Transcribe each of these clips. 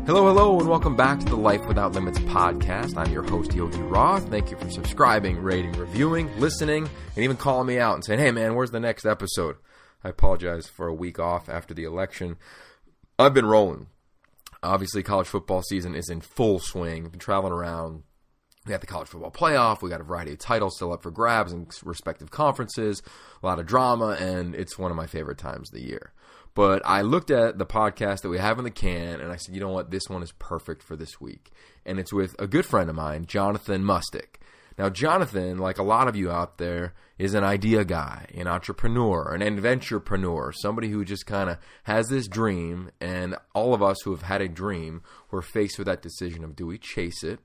Hello, hello, and welcome back to the Life Without Limits podcast. I'm your host, Yogi Roth. Thank you for subscribing, rating, reviewing, listening, and even calling me out and saying, hey man, where's the next episode? I apologize for a week off after the election. I've been rolling. Obviously, college football season is in full swing. I've been traveling around. We got the college football playoff. We got a variety of titles still up for grabs in respective conferences. A lot of drama, and it's one of my favorite times of the year. But I looked at the podcast that we have in the can, and I said, you know what, this one is perfect for this week. And it's with a good friend of mine, Jonathan Mustick. Now, Jonathan, like a lot of you out there, is an idea guy, an entrepreneur, an adventurepreneur, somebody who just kind of has this dream, and all of us who have had a dream, we're faced with that decision of, do we chase it,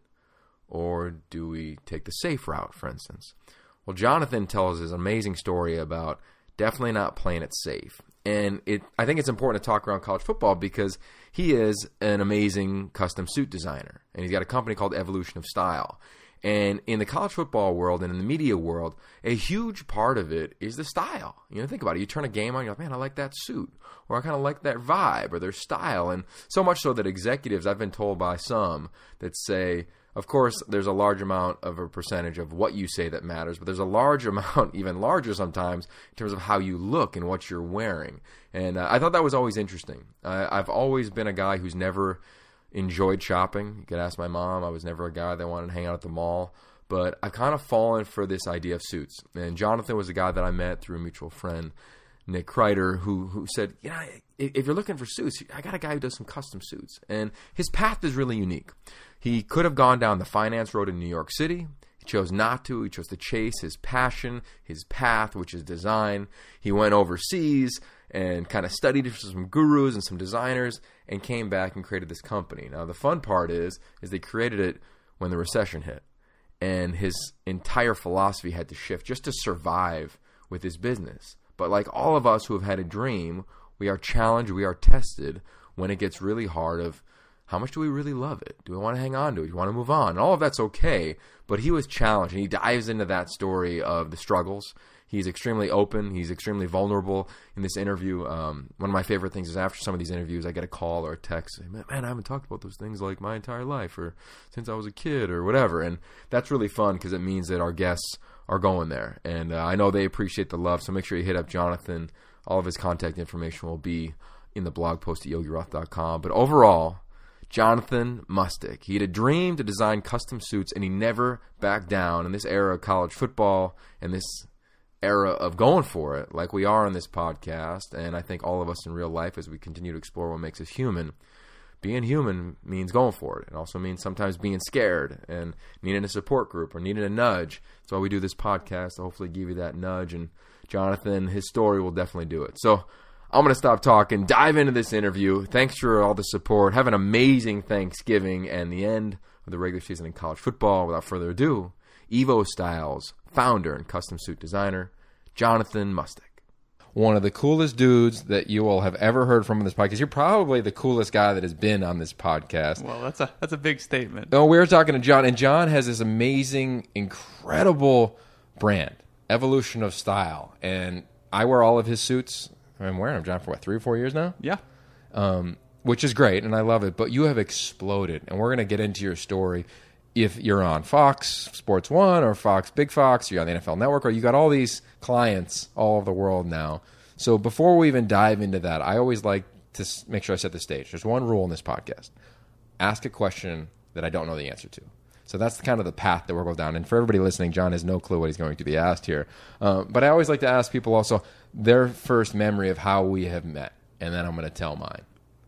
or do we take the safe route, for instance? Well, Jonathan tells his amazing story about definitely not playing it safe. And I think it's important to talk around college football because he is an amazing custom suit designer. And he's got a company called Evolution of Style. And in the college football world and in the media world, a huge part of it is the style. You know, think about it. You turn a game on, you're like, man, I like that suit. Or I kind of like that vibe or their style. And so much so that executives, I've been told by some, that say, of course, there's a large amount of a percentage of what you say that matters, but there's a large amount, even larger sometimes, in terms of how you look and what you're wearing. And I thought that was always interesting. I've always been a guy who's never enjoyed shopping. You could ask my mom. I was never a guy that wanted to hang out at the mall. But I've kind of fallen for this idea of suits. And Jonathan was a guy that I met through a mutual friend, Nick Kreider, who said, you know, if you're looking for suits, I got a guy who does some custom suits. And his path is really unique. He could have gone down the finance road in New York City. He chose not to. He chose to chase his passion, his path, which is design. He went overseas and kind of studied for some gurus and some designers and came back and created this company. Now, the fun part is they created it when the recession hit. And his entire philosophy had to shift just to survive with his business. But like all of us who have had a dream, we are challenged, we are tested when it gets really hard of how much do we really love it? Do we want to hang on to it? Do we want to move on? And all of that's okay, but he was challenged, and he dives into that story of the struggles. He's extremely open. He's extremely vulnerable in this interview. One of my favorite things is after some of these interviews, I get a call or a text saying, man, I haven't talked about those things like my entire life or since I was a kid or whatever. And that's really fun because it means that our guests are going there. And I know they appreciate the love, so make sure you hit up Jonathan. All of his contact information will be in the blog post at yogiroth.com. But overall, Jonathan Mustick. He had a dream to design custom suits, and he never backed down in this era of college football and this era of going for it like we are on this podcast, and I think all of us in real life as we continue to explore what makes us human. Being human means going for it. It also means sometimes being scared and needing a support group or needing a nudge. That's why we do this podcast, to hopefully give you that nudge, and Jonathan, his story will definitely do it. So I'm going to stop talking, dive into this interview. Thanks for all the support. Have an amazing Thanksgiving and the end of the regular season in college football. Without further ado, Evo Styles, founder and custom suit designer, Jonathan Mustick. One of the coolest dudes that you all have ever heard from on this podcast. You're probably the coolest guy that has been on this podcast. Well, that's a big statement. No, we were talking to John, and John has this amazing, incredible brand, Evolution of Style. And I wear all of his suits. I've been wearing them, John, for 3 or 4 years now? Yeah. Which is great, and I love it. But you have exploded, and we're going to get into your story. If you're on Fox Sports 1 or Fox Big Fox, you're on the NFL Network, or you got all these clients all over the world now. So before we even dive into that, I always like to make sure I set the stage. There's one rule in this podcast. Ask a question that I don't know the answer to. So that's kind of the path that we're going down. And for everybody listening, John has no clue what he's going to be asked here. But I always like to ask people also their first memory of how we have met. And then I'm going to tell mine.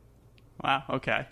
Wow, okay.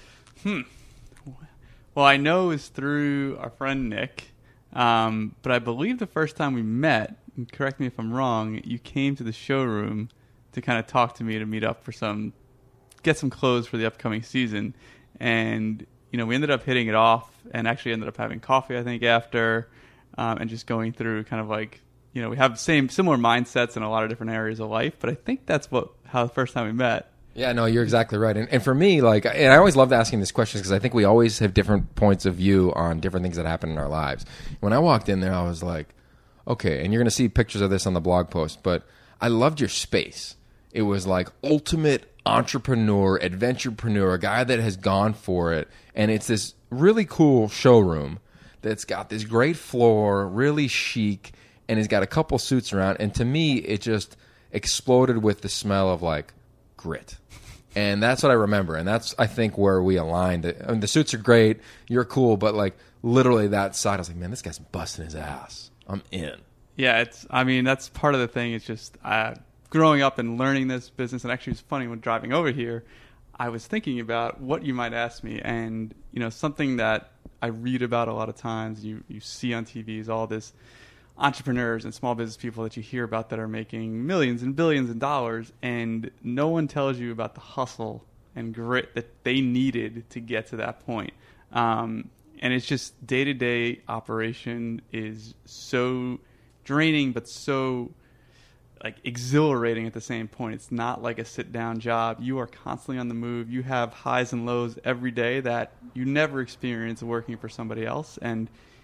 Well, I know it was through our friend Nick. But I believe the first time we met, and correct me if I'm wrong, you came to the showroom to kind of talk to me to meet up for get some clothes for the upcoming season. And you know, we ended up hitting it off and actually ended up having coffee, I think, after, and just going through kind of like, you know, we have similar mindsets in a lot of different areas of life, but I think that's how the first time we met. Yeah, no, you're exactly right. And for me, like, and I always loved asking these questions because I think we always have different points of view on different things that happen in our lives. When I walked in there, I was like, okay, and you're going to see pictures of this on the blog post, but I loved your space. it was like ultimate entrepreneur, adventurepreneur, a guy that has gone for it. And it's this really cool showroom that's got this great floor, really chic, and he's got a couple suits around. And to me, it just exploded with the smell of like grit. And that's what I remember. And that's, I think, where we aligned. I mean, the suits are great. You're cool. But like literally that side, I was like, man, this guy's busting his ass. I'm in. Yeah, that's part of the thing. It's just growing up and learning this business. And actually, it's funny when driving over here, I was thinking about what you might ask me. And, something that I read about a lot of times, you see on TV is all this entrepreneurs and small business people that you hear about that are making millions and billions of dollars, and no one tells you about the hustle and grit that they needed to get to that point. And it's just day-to-day operation is so draining, but so like exhilarating at the same point. It's not like a sit-down job. You are constantly on the move. You have highs and lows every day that you never experience working for somebody else. And,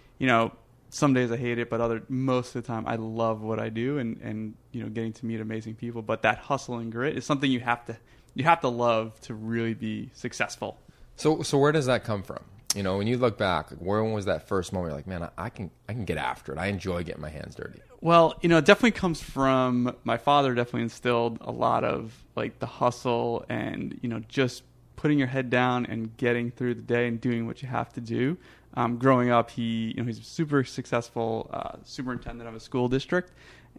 some days I hate it, but most of the time I love what I do and getting to meet amazing people. But that hustle and grit is something you have to love to really be successful. So where does that come from? When you look back, where was that first moment? You're like, man, I can get after it. I enjoy getting my hands dirty. Well, it definitely comes from my father. Definitely instilled a lot of like the hustle and just putting your head down and getting through the day and doing what you have to do. Growing up, he's a super successful superintendent of a school district,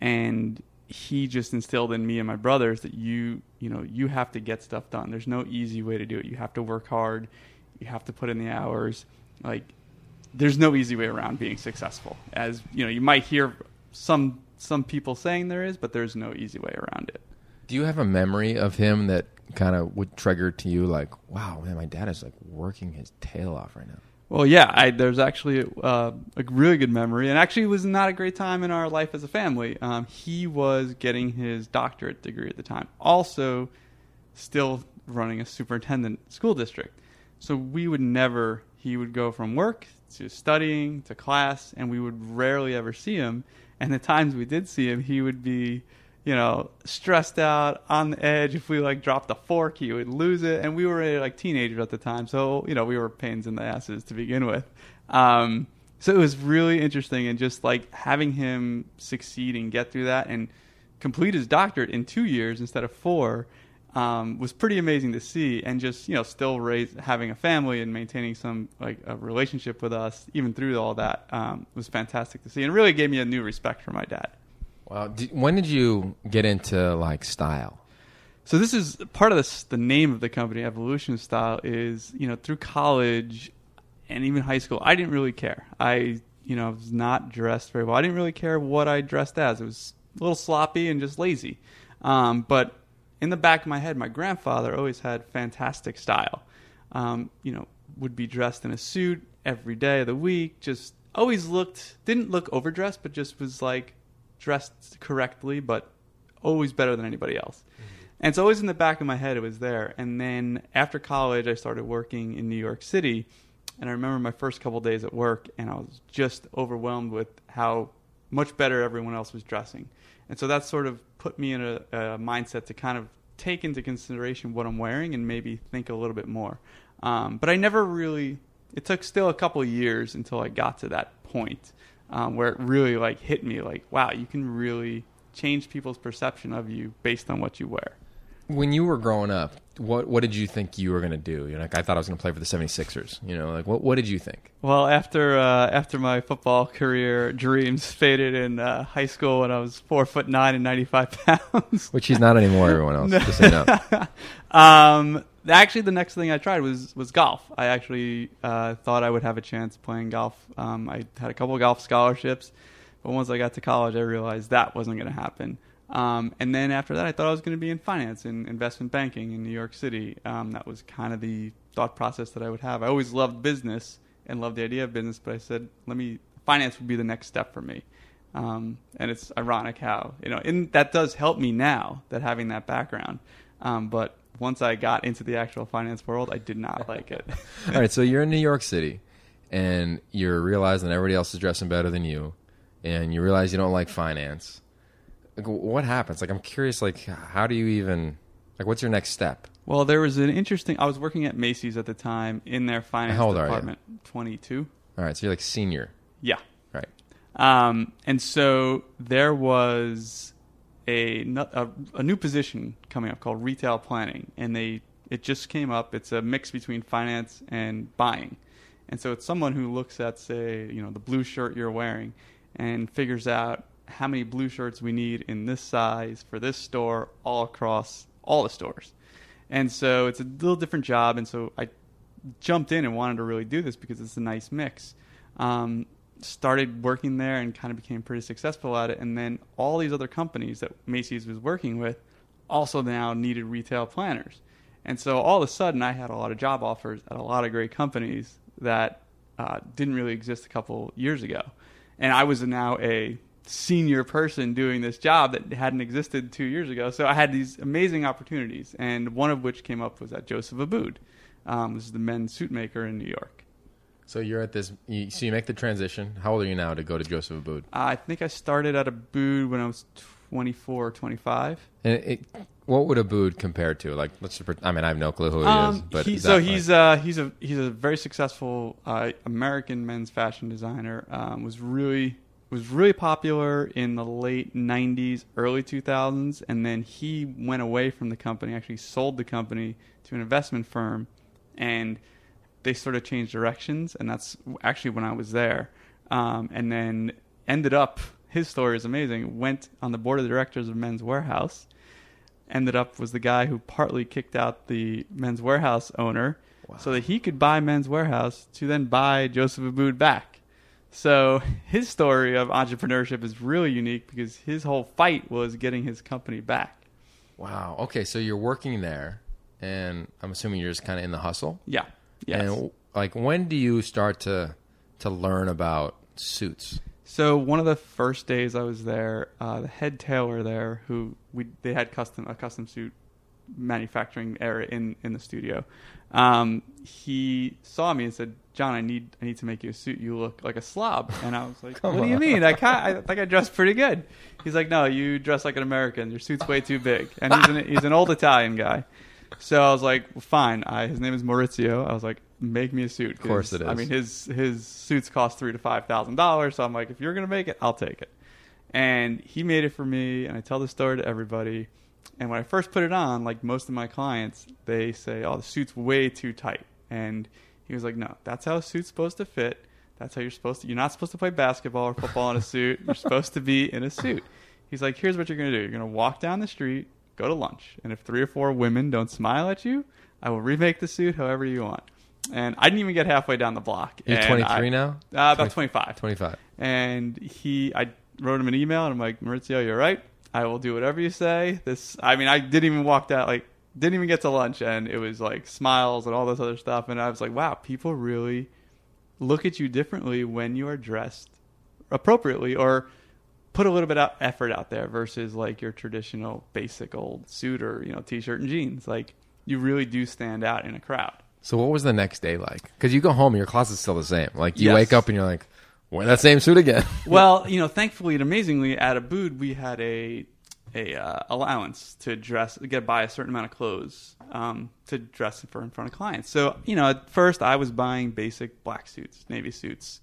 and he just instilled in me and my brothers that you have to get stuff done. There's no easy way to do it. You have to work hard. You have to put in the hours. Like, there's no easy way around being successful. As you might hear some people saying there is, but there's no easy way around it. Do you have a memory of him that kind of would trigger to you like, wow, man, my dad is like working his tail off right now? Well, yeah, there's actually a really good memory, and actually it was not a great time in our life as a family. He was getting his doctorate degree at the time, also still running a superintendent school district. So he would go from work to studying to class, and we would rarely ever see him. And the times we did see him, he would be stressed out, on the edge. If we dropped a fork, he would lose it. And we were teenagers at the time, so we were pains in the asses to begin with. So it was really interesting, and just having him succeed and get through that and complete his doctorate in 2 years instead of 4 was pretty amazing to see. And just still having a family and maintaining some a relationship with us even through all that was fantastic to see, and really gave me a new respect for my dad. Wow. When did you get into style? So this is part of the name of the company, Evolution Style, is, through college and even high school, I didn't really care. I was not dressed very well. I didn't really care what I dressed as. It was a little sloppy and just lazy. But in the back of my head, my grandfather always had fantastic style. Would be dressed in a suit every day of the week, just always didn't look overdressed, but just was dressed correctly, but always better than anybody else. Mm-hmm. And it's always in the back of my head, it was there. And then after college, I started working in New York City. And I remember my first couple days at work, and I was just overwhelmed with how much better everyone else was dressing. And so that sort of put me in a mindset to kind of take into consideration what I'm wearing and maybe think a little bit more. But I never really, it took still a couple of years until I got to that point. Where it really hit me wow, you can really change people's perception of you based on what you wear. When you were growing up, what did you think you were going to do? I thought I was going to play for the 76ers. What did you think? Well, after my football career dreams faded in high school when I was 4'9" and 95 pounds. Which he's not anymore, everyone else. Just so you know. Actually, the next thing I tried was golf. I actually thought I would have a chance playing golf. I had a couple of golf scholarships, but once I got to college, I realized that wasn't going to happen. And then after that, I thought I was going to be in finance and investment banking in New York City. That was kind of the thought process that I would have. I always loved business and loved the idea of business, but I said, finance would be the next step for me. And it's ironic how, that does help me now, that having that background. But once I got into the actual finance world, I did not like it. All right, so you're in New York City, and you're realizing that everybody else is dressing better than you, and you realize you don't like finance. like, what happens? Like, I'm curious, like, how do you even, like, what's your next step? Well, there was an interesting. I was working at Macy's at the time in their finance How old are you? department. 22. All right, so you're like senior. Yeah. Right. And so there was a new position coming up called retail planning, and it just came up. It's a mix between finance and buying, and so it's someone who looks at, say, the blue shirt you're wearing, and figures out how many blue shirts we need in this size for this store all across all the stores. And so it's a little different job, and so I jumped in and wanted to really do this because it's a nice mix. Started working there and kind of became pretty successful at it, and then all these other companies that Macy's was working with also now needed retail planners. And so all of a sudden I had a lot of job offers at a lot of great companies that didn't really exist a couple years ago. And I was now a senior person doing this job that hadn't existed 2 years ago. So I had these amazing opportunities, and one of which came up was at Joseph Abboud. This is the men's suit maker in New York. So you're at this, so you make the transition. How old are you now to go to Joseph Abboud? I think I started at Abboud when I was 24 or 25. And what would Abboud compare to? Like, I have no clue who he is, but he's a very successful American men's fashion designer. Was really popular in the late 90s, early 2000s, and then he went away from the company, actually sold the company to an investment firm, and they sort of changed directions, and that's actually when I was there. And then ended up, his story is amazing, went on the board of directors of Men's Wearhouse, ended up was the guy who partly kicked out the Men's Wearhouse owner so that he could buy Men's Wearhouse to then buy Joseph Abboud back. So his story of entrepreneurship is really unique because his whole fight was getting his company back. Wow. Okay, so you're working there, and I'm assuming you're just kind of in the hustle? Yeah. Yes. And like, when do you start to learn about suits? So one of the first days I was there, the head tailor there, they had a custom suit manufacturing area in the studio. He saw me and said, "John, I need to make you a suit. You look like a slob." And I was like, "What do you mean? I think I dress pretty good." He's like, "No, you dress like an American. Your suit's way too big." And he's an old Italian guy. So I was like, well, "Fine." His name is Maurizio. I was like, "Make me a suit." Of course it is. I mean, his suits cost $3,000 to $5,000. So I'm like, if you're gonna make it, I'll take it. And he made it for me, and I tell the story to everybody. And when I first put it on, like most of my clients, they say, "Oh, the suit's way too tight." And he was like, "No, that's how a suit's supposed to fit. That's how you're not supposed to play basketball or football in a suit. You're supposed to be in a suit." He's like, "Here's what you're going to do. You're going to walk down the street, go to lunch. And if 3 or 4 women don't smile at you, I will remake the suit however you want." And I didn't even get halfway down the block. You're 23 now? About 25. 25. And I wrote him an email, and I'm like, "Maurizio, you're right. I will do whatever you say." I didn't even walk out, didn't even get to lunch, and it was like smiles and all this other stuff. And I was like, wow, people really look at you differently when you are dressed appropriately or put a little bit of effort out there versus like your traditional basic old suit or, t-shirt and jeans. Like, you really do stand out in a crowd. So what was the next day like? Because you go home and your closet's still the same. Like, you Yes. wake up and you're like, wear that same suit again. Well, thankfully and amazingly at Abboud, we had a allowance to buy a certain amount of clothes to dress in front of clients. So, at first I was buying basic black suits, navy suits,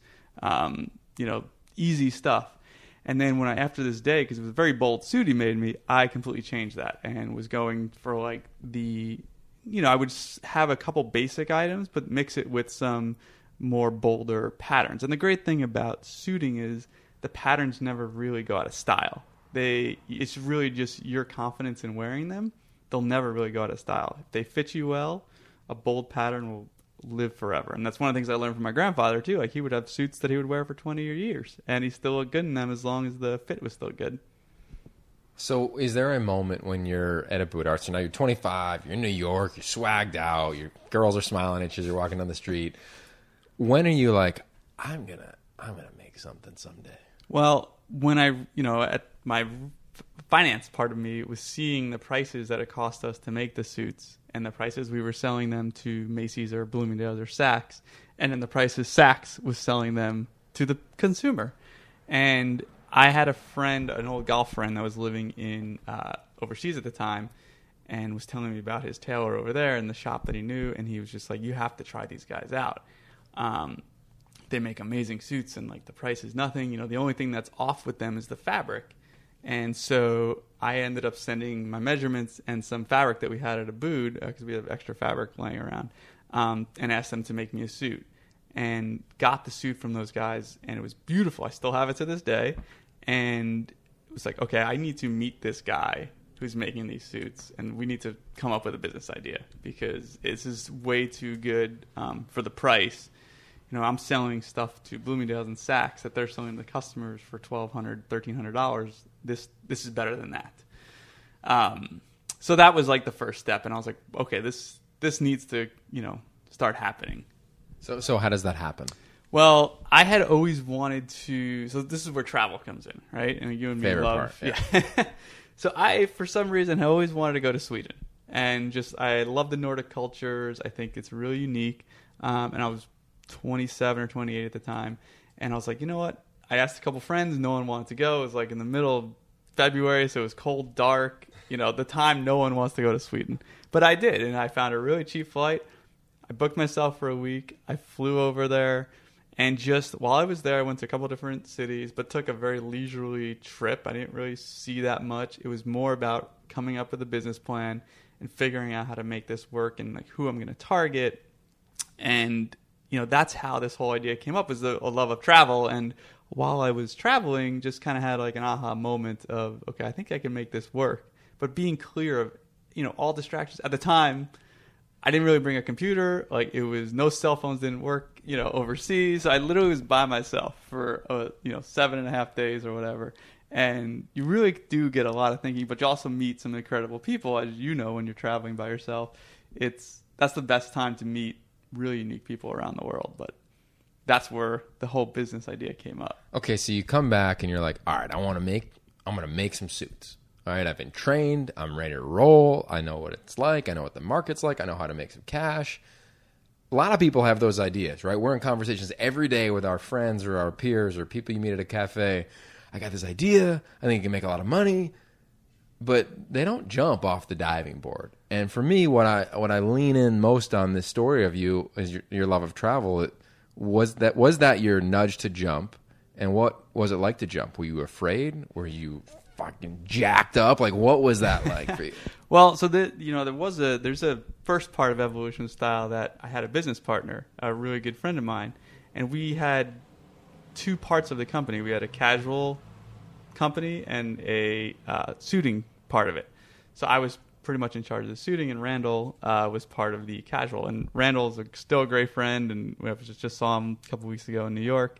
easy stuff. And then after this day, because it was a very bold suit he made me, I completely changed that and was going for like I would have a couple basic items, but mix it with some more bolder patterns. And the great thing about suiting is the patterns never really go out of style. It's really just your confidence in wearing them. They'll never really go out of style. If they fit you well, a bold pattern will live forever. And that's one of the things I learned from my grandfather too. Like, he would have suits that he would wear for 20 years, and he still looked good in them as long as the fit was still good. So is there a moment when you're at Abboud Art? So now you're 25, you're in New York, you're swagged out, your girls are smiling at you as you're walking down the street. When are you like, I'm gonna make something someday? Well, when at my finance part of me was seeing the prices that it cost us to make the suits and the prices we were selling them to Macy's or Bloomingdale's or Saks, and then the prices Saks was selling them to the consumer. And I had a friend, an old golf friend that was living in overseas at the time, and was telling me about his tailor over there and the shop that he knew, and he was just like, you have to try these guys out. They make amazing suits, and like the price is nothing. You know, the only thing that's off with them is the fabric. And so I ended up sending my measurements and some fabric that we had at Abood, because we have extra fabric laying around, and asked them to make me a suit. And got the suit from those guys, and it was beautiful. I still have it to this day. And it was like, okay, I need to meet this guy who's making these suits, and we need to come up with a business idea, because this is way too good for the price. You know, I'm selling stuff to Bloomingdale's and Saks that they're selling to customers for $1,200, $1,300. This is better than that. So that was like the first step, and I was like, okay, this needs to, you know, start happening. So how does that happen? Well, I had always wanted to. So this is where travel comes in, right? And you and me Favorite love. part, yeah. So I, for some reason, I always wanted to go to Sweden, and just I love the Nordic cultures. I think it's really unique. And I was 27 or 28 at the time, and I was like, you know what? I asked a couple friends, no one wanted to go. It was like in the middle of February, so it was cold, dark. You know, the time no one wants to go to Sweden, but I did, and I found a really cheap flight. I booked myself for a week. I flew over there. And just while I was there, I went to a couple different cities, but took a very leisurely trip. I didn't really see that much. It was more about coming up with a business plan and figuring out how to make this work, and like who I'm going to target. And, you know, that's how this whole idea came up, was a love of travel. And while I was traveling, just kind of had like an aha moment of, okay, I think I can make this work. But being clear of, you know, all distractions at the time. I didn't really bring a computer. Like, it was no cell phones didn't work, you know, overseas. So I literally was by myself for, 7.5 days or whatever. And you really do get a lot of thinking, but you also meet some incredible people, as you know, when you're traveling by yourself. That's the best time to meet really unique people around the world. But that's where the whole business idea came up. Okay, so you come back and you're like, all right, I'm going to make some suits. All right, I've been trained. I'm ready to roll. I know what it's like. I know what the market's like. I know how to make some cash. A lot of people have those ideas, right? We're in conversations every day with our friends or our peers or people you meet at a cafe. I got this idea. I think I can make a lot of money. But they don't jump off the diving board. And for me, what I lean in most on this story of you is your love of travel. Was that your nudge to jump? And what was it like to jump? Were you afraid? Were you fucking jacked up? Like, what was that like for you? Well, so there's a first part of Evolution Style that I had a business partner, a really good friend of mine, and we had two parts of the company. We had a casual company and a suiting part of it. So I was pretty much in charge of the suiting, and Randall was part of the casual. And Randall's still a great friend, and we just saw him a couple weeks ago in New York.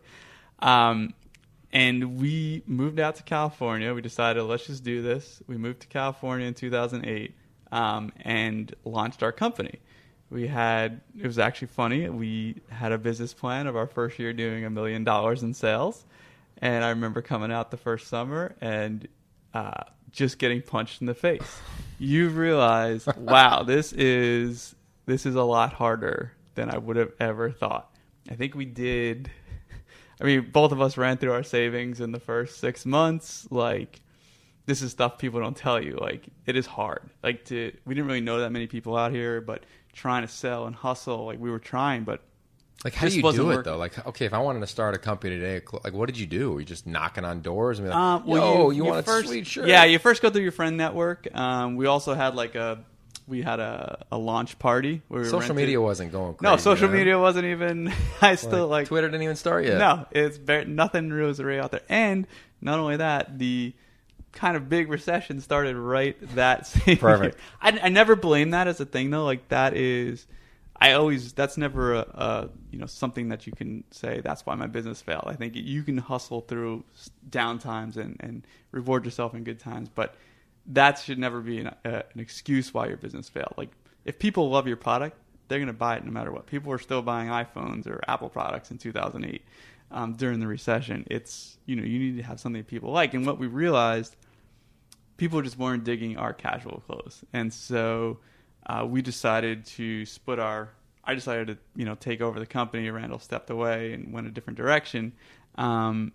And we moved out to California. We decided, let's just do this. We moved to California in 2008 and launched our company. It was actually funny. We had a business plan of our first year doing $1 million in sales. And I remember coming out the first summer and just getting punched in the face. You realize, wow, this is a lot harder than I would have ever thought. I think we did... both of us ran through our savings in the first 6 months. Like, this is stuff people don't tell you. Like, it is hard. We didn't really know that many people out here, but trying to sell and hustle, like, we were trying, but like, how do you do it though? Like, okay, if I wanted to start a company today, like, what did you do? Were you just knocking on doors and be like, you want a sweet shirt? Yeah, you first go through your friend network. We also had a launch party where we social media wasn't going crazy. No, social media wasn't even. I still like Twitter didn't even start yet. No, nothing really was already out there. And not only that, the kind of big recession started right that same Perfect. year. I never blame that as a thing though. Like, that's never something that you can say that's why my business failed. I think you can hustle through down times and reward yourself in good times, but that should never be an excuse why your business failed. Like, if people love your product, they're going to buy it no matter what. People were still buying iPhones or Apple products in 2008 during the recession. It's, you need to have something people like. And what we realized, people just weren't digging our casual clothes. And so we decided to I decided to, take over the company. Randall stepped away and went a different direction.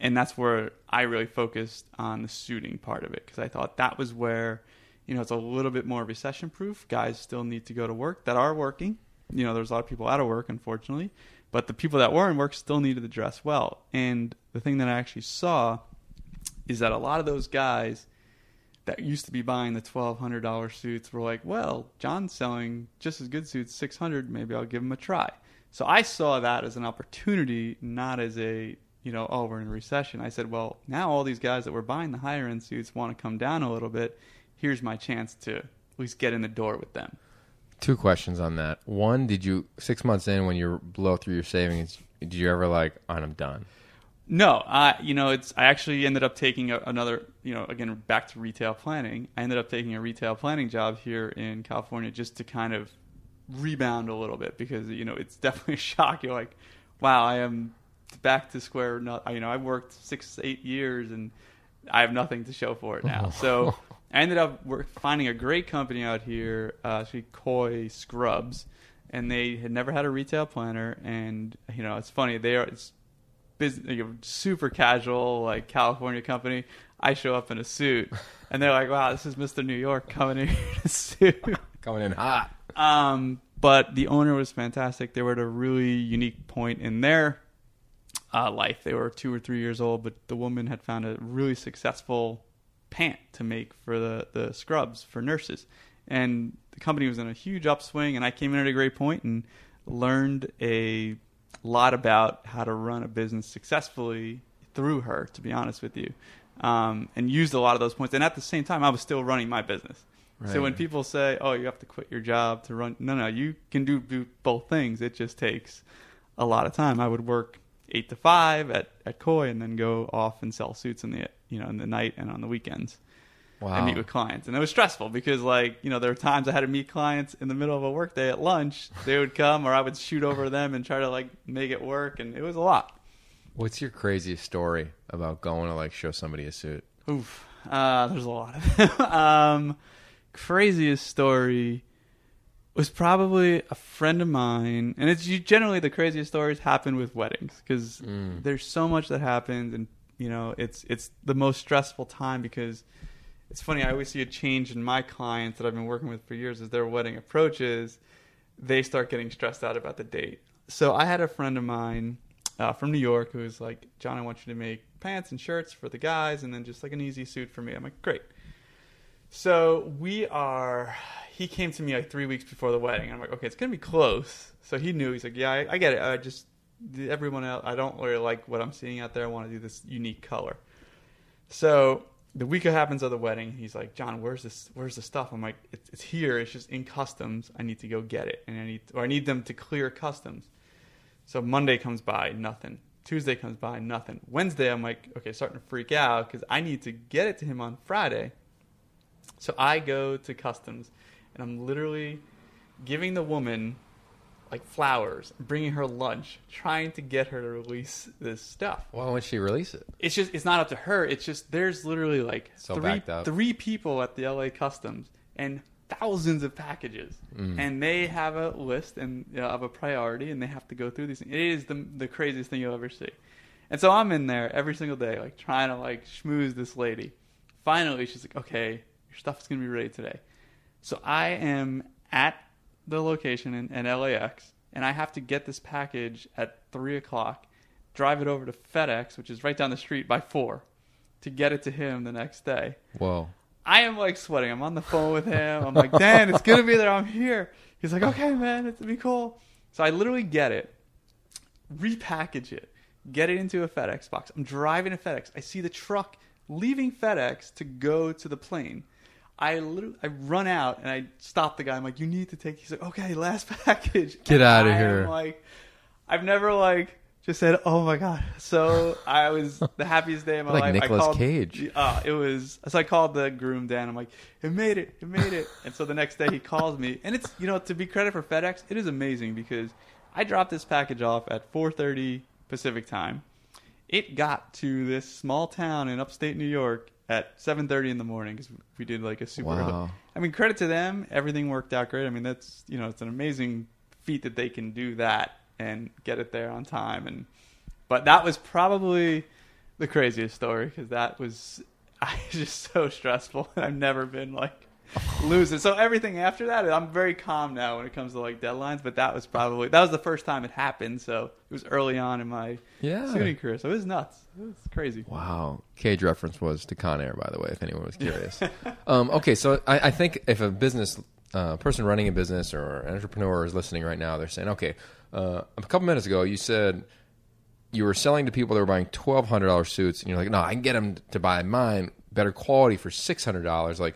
And that's where I really focused on the suiting part of it, because I thought that was where, it's a little bit more recession proof. Guys still need to go to work that are working. There's a lot of people out of work, unfortunately, but the people that were in work still needed to dress well. And the thing that I actually saw is that a lot of those guys that used to be buying the $1,200 suits were like, well, John's selling just as good suits, $600, maybe I'll give him a try. So I saw that as an opportunity, not as a, oh, we're in a recession. I said, well, now all these guys that were buying the higher end suits want to come down a little bit. Here's my chance to at least get in the door with them. 2 questions on that. One, did you 6 months in when you blow through your savings, did you ever like, all right, I'm done? No, I actually ended up taking another, again, back to retail planning. I ended up taking a retail planning job here in California just to kind of rebound a little bit, because, it's definitely a shock. You're like, wow, I am back to square. I've worked 6-8 years and I have nothing to show for it now. So I ended up finding a great company out here, actually Koi Scrubs, and they had never had a retail planner. And it's funny, it's business, super casual, like California company. I show up in a suit, and they're like, "Wow, this is Mr. New York coming in a suit, coming in hot." But the owner was fantastic. They were at a really unique point in their life. They were 2 or 3 years old, but the woman had found a really successful pant to make for the scrubs for nurses, and the company was in a huge upswing. And I came in at a great point and learned a lot about how to run a business successfully through her, to be honest with you, and used a lot of those points. And at the same time, I was still running my business. Right. So when people say, oh, you have to quit your job to run, no, you can do both things. It just takes a lot of time. I would work 8 to 5 at Koi and then go off and sell suits in the night and on the weekends. Wow. And meet with clients. And it was stressful because, there were times I had to meet clients in the middle of a workday at lunch. They would come, or I would shoot over them and try to, make it work. And it was a lot. What's your craziest story about going to, show somebody a suit? Oof. There's a lot of them. Craziest story was probably a friend of mine. And it's generally the craziest stories happen with weddings, because there's so much that happens. And, it's the most stressful time, because it's funny, I always see a change in my clients that I've been working with for years. As their wedding approaches, they start getting stressed out about the date. So I had a friend of mine from New York who was like, John, I want you to make pants and shirts for the guys and then just an easy suit for me. I'm like, great. So he came to me 3 weeks before the wedding. I'm like, okay, it's going to be close. So he knew. He's like, yeah, I get it. Everyone else, I don't really like what I'm seeing out there. I want to do this unique color. So the week it happens of the wedding, he's like, John, where's the stuff? I'm like, it's here. It's just in customs. I need to go get it. And I need them to clear customs. So Monday comes by, nothing. Tuesday comes by, nothing. Wednesday, I'm like, okay, starting to freak out because I need to get it to him on Friday. So I go to customs, and I'm literally giving the woman flowers, bringing her lunch, trying to get her to release this stuff. Why won't she release it? It's not up to her. It's just there's literally three people at the LA Customs and thousands of packages, and they have a list and of a priority, and they have to go through these things. It is the craziest thing you'll ever see. And so I'm in there every single day, trying to schmooze this lady. Finally, she's like, okay, your stuff's going to be ready today. So I am at the location in LAX, and I have to get this package at 3 o'clock, drive it over to FedEx, which is right down the street, by 4 to get it to him the next day. Whoa. I am sweating. I'm on the phone with him. I'm like, Dan, it's going to be there. I'm here. He's like, okay, man, it's going to be cool. So I literally get it, repackage it, get it into a FedEx box. I'm driving to FedEx. I see the truck leaving FedEx to go to the plane. I run out and I stop the guy. I'm like, you need to take. He's like, okay, last package. Get out of here. I've never just said, oh my God. So I was the happiest day of my life. Nicolas Cage. It was. So I called the groom Dan. I'm like, it made it. And so the next day he calls me, and it's to be credit for FedEx, it is amazing because I dropped this package off at 4:30 Pacific time. It got to this small town in upstate New York at 7:30 in the morning because we did a super. Wow. I mean, credit to them. Everything worked out great. I mean, that's it's an amazing feat that they can do that and get it there on time. But that was probably the craziest story because that was just so stressful. I've never been like losing. So everything after that, I'm very calm now when it comes to like deadlines. But that was the first time it happened. So it was early on in my shooting career. So it was nuts. It was crazy. Wow. Cage reference was to Con Air, by the way, if anyone was curious. Okay, so I think if a business person running a business or an entrepreneur is listening right now, they're saying, okay, a couple minutes ago you said you were selling to people that were buying $1,200 suits, and you're like, no, I can get them to buy mine, better quality for $600. Like,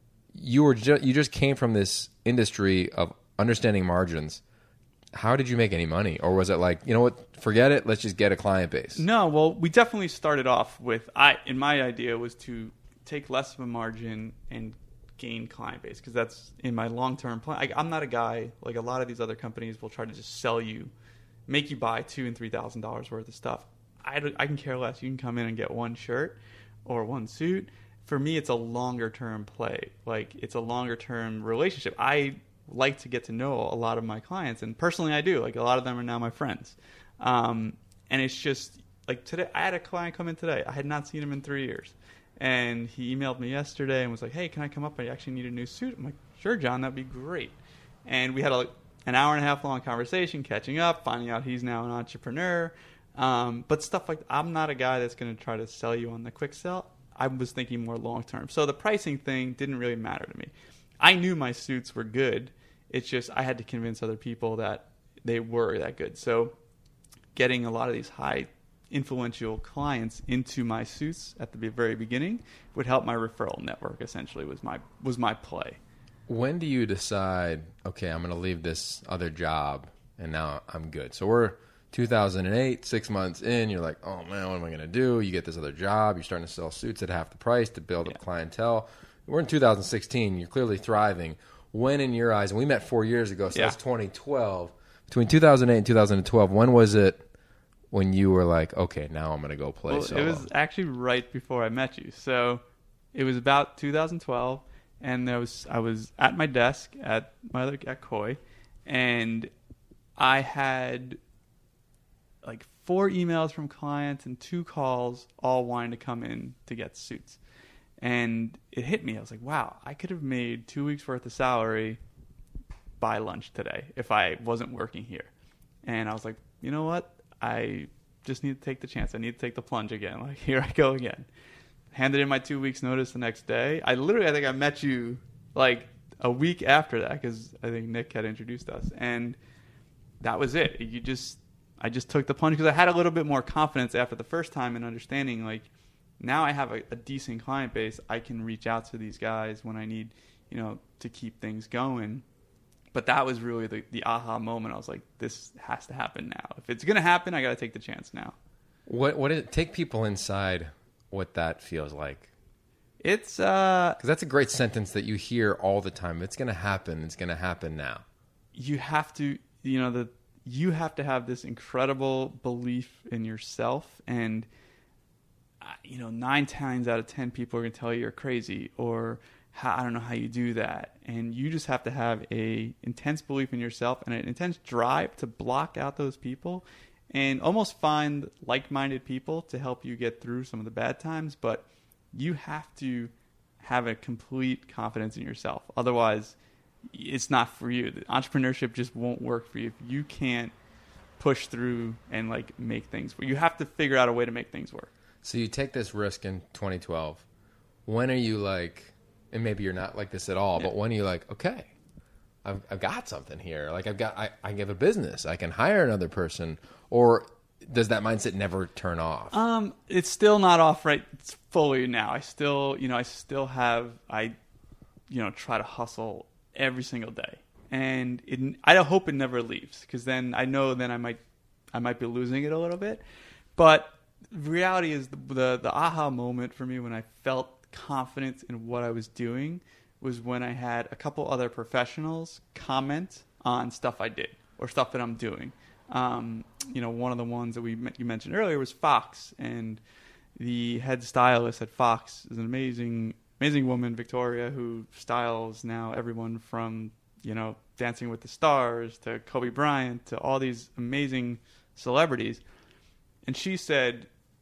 you just came from this industry of understanding margins. How did you make any money? Or was it like, you know what, forget it, let's just get a client base? No, well, we definitely started off with, my idea was to take less of a margin and gain client base, because that's in my long-term plan. I'm not a guy, like a lot of these other companies will try to just sell you, make you buy $2,000 and $3,000 worth of stuff. I can care less. You can come in and get one shirt or one suit. For me, it's a longer-term play. Like, it's a longer-term relationship. I like to get to know a lot of my clients, and personally I do. Like, a lot of them are now my friends. And it's just, like today, I had a client come in today. I had not seen him in 3 years. And he emailed me yesterday and was like, hey, can I come up? I actually need a new suit. I'm like, sure, John, that'd be great. And we had an hour and a half long conversation, catching up, finding out he's now an entrepreneur. But stuff like, I'm not a guy that's going to try to sell you on the quick sell. I was thinking more long term. So the pricing thing didn't really matter to me. I knew my suits were good. It's just I had to convince other people that they were that good. So getting a lot of these high influential clients into my suits at the very beginning would help my referral network, essentially, was my play. When do you decide, okay, I'm going to leave this other job and now I'm good? So we're 2008, 6 months in, you're like, oh man, what am I going to do? You get this other job, you're starting to sell suits at half the price to build up clientele. We're in 2016, you're clearly thriving. When in your eyes, and we met 4 years ago, so that's 2012. Between 2008 and 2012, when was it when you were like, okay, now I'm going to go play solo? It was actually right before I met you. So it was about 2012, and I was at my desk at Koi, and I had like 4 emails from clients and 2 calls, all wanting to come in to get suits. And it hit me. I was like, wow, I could have made 2 weeks worth of salary by lunch today if I wasn't working here. And I was like, you know what? I just need to take the chance. I need to take the plunge again. Like, here I go again. Handed in my 2 weeks notice the next day. I think I met you like a week after that, because I think Nick had introduced us. And that was it. I just took the plunge because I had a little bit more confidence after the first time in understanding, like, now I have a decent client base. I can reach out to these guys when I need, to keep things going. But that was really the aha moment. I was like, this has to happen now. If it's going to happen, I got to take the chance now. What did it take people inside what that feels like? It's because that's a great sentence that you hear all the time. It's going to happen. It's going to happen now. You have to, you have to have this incredible belief in yourself, and 9 times out of 10 people are going to tell you you're crazy, or I don't know how you do that. And you just have to have a intense belief in yourself and an intense drive to block out those people and almost find like-minded people to help you get through some of the bad times. But you have to have a complete confidence in yourself. Otherwise, it's not for you. The entrepreneurship just won't work for you if you can't push through and like make things work. You have to figure out a way to make things work. So you take this risk in 2012. When are you like, and maybe you're not like this at all, but when are you like, okay, I've got something here. Like I have a business. I can hire another person. Or does that mindset never turn off? It's still not off right fully now. I still try to hustle every single day. And I hope it never leaves, because then I know I might be losing it a little bit. But the reality is the aha moment for me when I felt confidence in what I was doing was when I had a couple other professionals comment on stuff I did or stuff that I'm doing. One of the ones that you mentioned earlier was Fox, and the head stylist at Fox is an amazing woman, Victoria, who styles now everyone from, Dancing with the Stars to Kobe Bryant to all these amazing celebrities. And she said,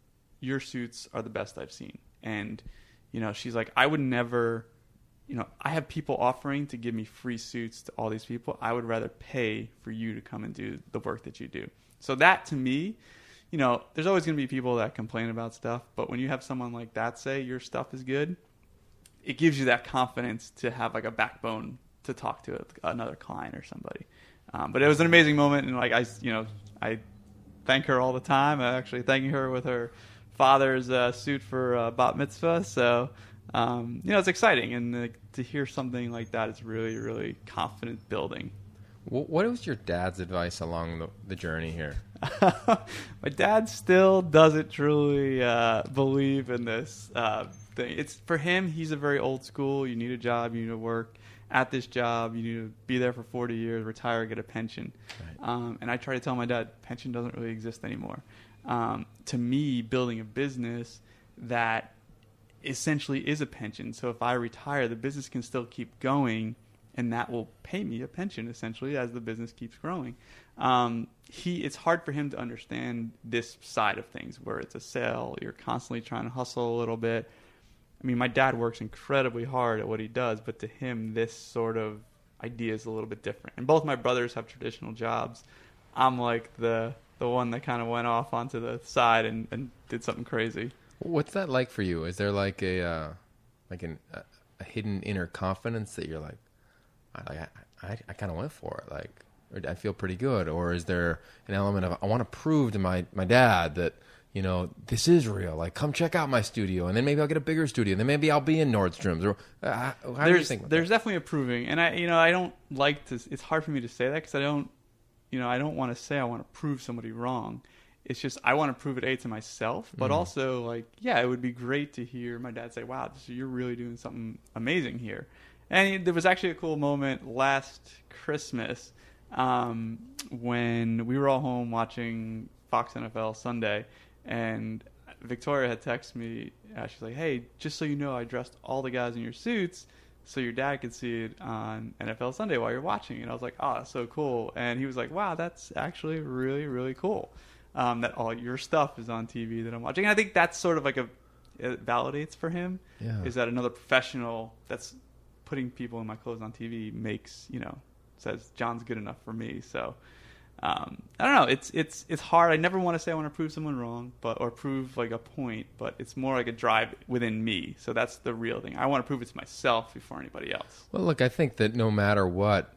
your suits are the best I've seen. And, she's like, I would never, I have people offering to give me free suits to all these people. I would rather pay for you to come and do the work that you do. So that, to me, there's always going to be people that complain about stuff. But when you have someone like that say your stuff is good, it gives you that confidence to have like a backbone to talk to another client or somebody. But it was an amazing moment. And like, I thank her all the time. I'm actually thanking her with her father's suit for bat mitzvah. So, it's exciting. And to hear something like that is really, really confident building. What was your dad's advice along the journey here? My dad still doesn't truly believe in this thing. It's for him, he's a very old school. You need a job, you need to work at this job, you need to be there for 40 years, retire, get a pension. Right. And I try to tell my dad, pension doesn't really exist anymore. To me, building a business that essentially is a pension. So if I retire, the business can still keep going, and that will pay me a pension essentially as the business keeps growing. It's hard for him to understand this side of things where it's a sale. You're constantly trying to hustle a little bit. I mean, my dad works incredibly hard at what he does, but to him, this sort of idea is a little bit different. And both my brothers have traditional jobs. I'm like the one that kind of went off onto the side and did something crazy. What's that like for you? Is there like a hidden inner confidence that you're like, I kind of went for it, like, or I feel pretty good? Or is there an element of, I want to prove to my dad that, this is real, like, come check out my studio, and then maybe I'll get a bigger studio, and then maybe I'll be in Nordstrom's? Or how do you think about there's that? definitely a proving, and I don't like to, it's hard for me to say that because I don't want to say I want to prove somebody wrong. It's just I want to prove it to myself, but also like, yeah, it would be great to hear my dad say, wow, you're really doing something amazing here. And there was actually a cool moment last Christmas when we were all home watching Fox NFL Sunday, and Victoria had texted me. She's like, hey, just so you know, I dressed all the guys in your suits so your dad could see it on NFL Sunday while you're watching. And I was like, oh, that's so cool. And he was like, wow, that's actually really, really cool that all your stuff is on TV that I'm watching. And I think that's sort of like it validates for him, is that another professional that's putting people in my clothes on TV says John's good enough for me. So I don't know. It's hard. I never want to say I want to prove someone wrong, or prove like a point, but it's more like a drive within me. So that's the real thing. I want to prove it to myself before anybody else. Well, look, I think that no matter what,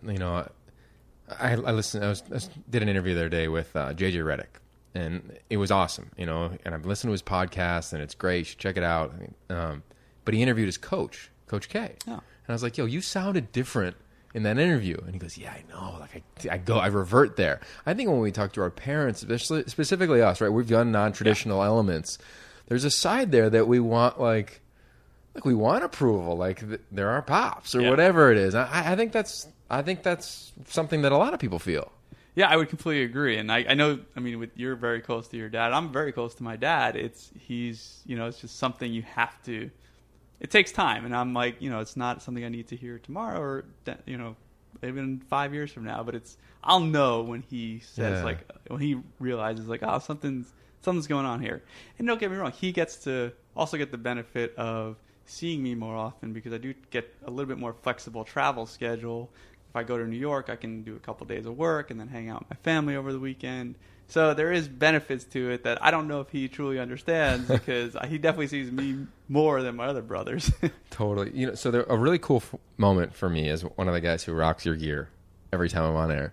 I listened. I did an interview the other day with JJ Redick, and it was awesome. And I've listened to his podcast, and it's great. You should check it out. But he interviewed his coach, Coach K. Oh. And I was like, yo, you sounded different in that interview. And he goes, yeah, I know. Like I revert there. I think when we talk to our parents, specifically us, right, we've done non-traditional elements. There's a side there that we want, like we want approval, like they're our pops or whatever it is. I think that's something that a lot of people feel. Yeah, I would completely agree. And I know, you're very close to your dad. I'm very close to my dad. It's just something you have to. It takes time, and I'm like, it's not something I need to hear tomorrow or, even 5 years from now. But I'll know when he says, when he realizes, like, oh, something's going on here. And don't get me wrong, he gets to also get the benefit of seeing me more often because I do get a little bit more flexible travel schedule. If I go to New York, I can do a couple of days of work and then hang out with my family over the weekend. So there is benefits to it that I don't know if he truly understands because he definitely sees me more than my other brothers. Totally. So a really cool moment for me as one of the guys who rocks your gear every time I'm on air.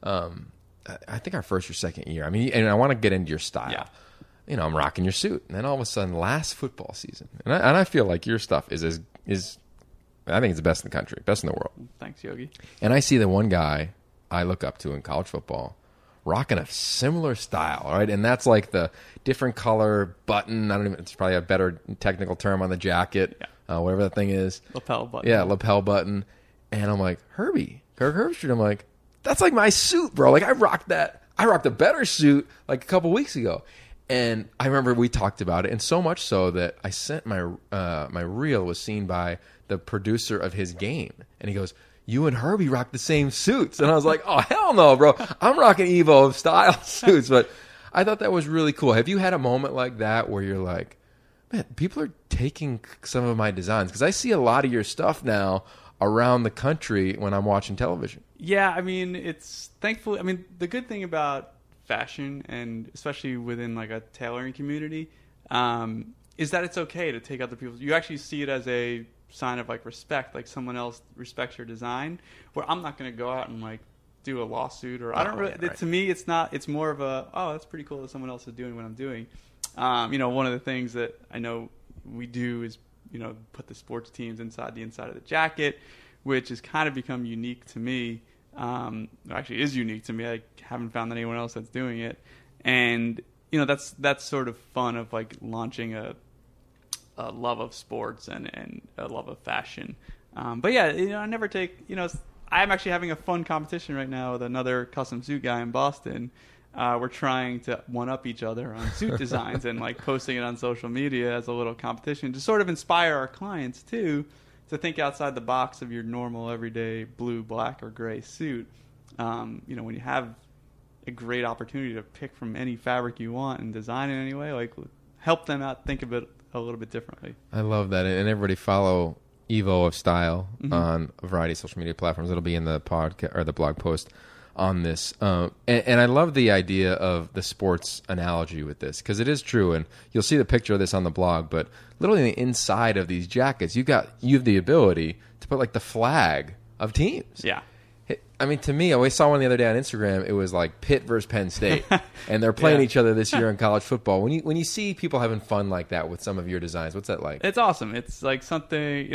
I think our first or second year. And I want to get into your style. Yeah. I'm rocking your suit. And then all of a sudden, last football season. And I feel like your stuff is I think it's the best in the country, best in the world. Thanks, Yogi. And I see the one guy I look up to in college football rocking a similar style, right? And that's like the different color button. It's probably a better technical term on the jacket, whatever that thing is. Lapel button. Yeah, lapel button. And I'm like, Kirk Herbstreit. I'm like, that's like my suit, bro. Like I rocked a better suit like a couple weeks ago. And I remember we talked about it, and so much so that I sent my reel was seen by the producer of his game, and he goes, you and Herbie rock the same suits. And I was like, oh, hell no, bro. I'm rocking Evo style suits. But I thought that was really cool. Have you had a moment like that where you're like, man, people are taking some of my designs? Because I see a lot of your stuff now around the country when I'm watching television. Yeah, I mean, it's thankfully. I mean, the good thing about fashion, and especially within like a tailoring community, is that it's okay to take other people's. You actually see it as a sign of like respect, like someone else respects your design. Where I'm not going to go out and like do a lawsuit, or I don't really. Right. To me, it's not. It's more of a, oh, that's pretty cool that someone else is doing what I'm doing. One of the things that I know we do is, put the sports teams inside of the jacket, which has kind of become unique to me. Actually is unique to me. I haven't found anyone else that's doing it. And, that's sort of fun of like launching a love of sports and a love of fashion. But yeah, I never take, I'm actually having a fun competition right now with another custom suit guy in Boston. We're trying to one-up each other on suit designs and like posting it on social media as a little competition to sort of inspire our clients too, to think outside the box of your normal everyday blue, black, or gray suit. When you have a great opportunity to pick from any fabric you want and design in any way, like help them out think of it a little bit differently. I love that. And everybody follow Evo of Style on a variety of social media platforms. It'll be in the podcast or the blog post on this. And I love the idea of the sports analogy with this, because it is true. And you'll see the picture of this on the blog, but literally on the inside of these jackets, you have the ability to put like the flag of teams. Yeah. I mean, to me, I always saw one the other day on Instagram. It was like Pitt versus Penn State, and they're playing each other this year in college football. When you see people having fun like that with some of your designs, what's that like? It's awesome. It's like something,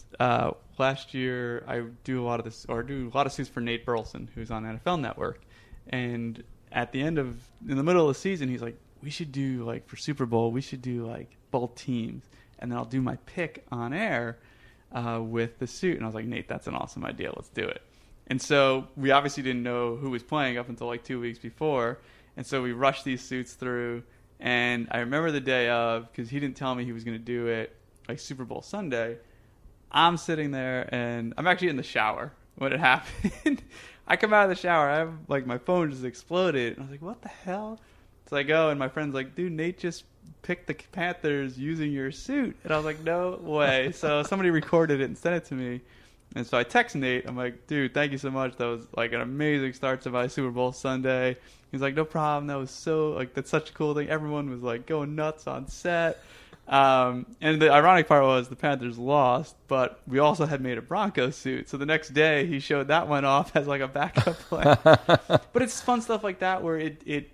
last year I do a lot of suits for Nate Burleson, who's on NFL Network. And in the middle of the season, he's like, we should do like for Super Bowl, we should do like both teams. And then I'll do my pick on air with the suit. And I was like, Nate, that's an awesome idea. Let's do it. And so we obviously didn't know who was playing up until like 2 weeks before. And so we rushed these suits through. And I remember the day of, because he didn't tell me he was going to do it like Super Bowl Sunday. I'm sitting there and I'm actually in the shower when it happened. I come out of the shower. I have like my phone just exploded. And I was like, what the hell? So I go and my friend's like, dude, Nate just picked the Panthers using your suit. And I was like, no way. So somebody recorded it and sent it to me. And so I text Nate. I'm like, dude, thank you so much. That was like an amazing start to my Super Bowl Sunday. He's like, no problem. That was that's such a cool thing. Everyone was like going nuts on set. And the ironic part was the Panthers lost, but we also had made a Broncos suit. So the next day he showed that one off as like a backup plan. But it's fun stuff like that where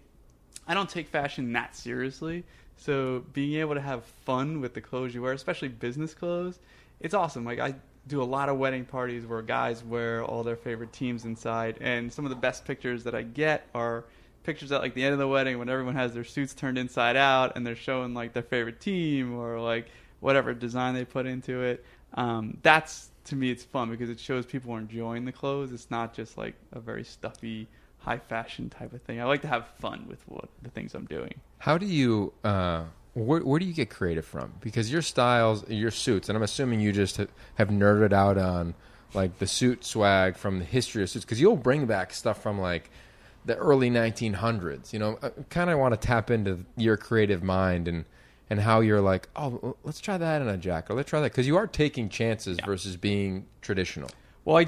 I don't take fashion that seriously. So being able to have fun with the clothes you wear, especially business clothes, it's awesome. Like I do a lot of wedding parties where guys wear all their favorite teams inside, and some of the best pictures that I get are pictures at like the end of the wedding when everyone has their suits turned inside out and they're showing like their favorite team or like whatever design they put into it. That's, to me, it's fun because it shows people are enjoying the clothes. It's not just like a very stuffy, high fashion type of thing. I like to have fun with the things I'm doing. How do you where do you get creative from? Because your styles, your suits, and I'm assuming you just have nerded out on like the suit swag from the history of suits, because you'll bring back stuff from like the early 1900s. I kind of want to tap into your creative mind and how you're like, oh, let's try that in a jacket, or let's try that, because you are taking chances versus being traditional. Well,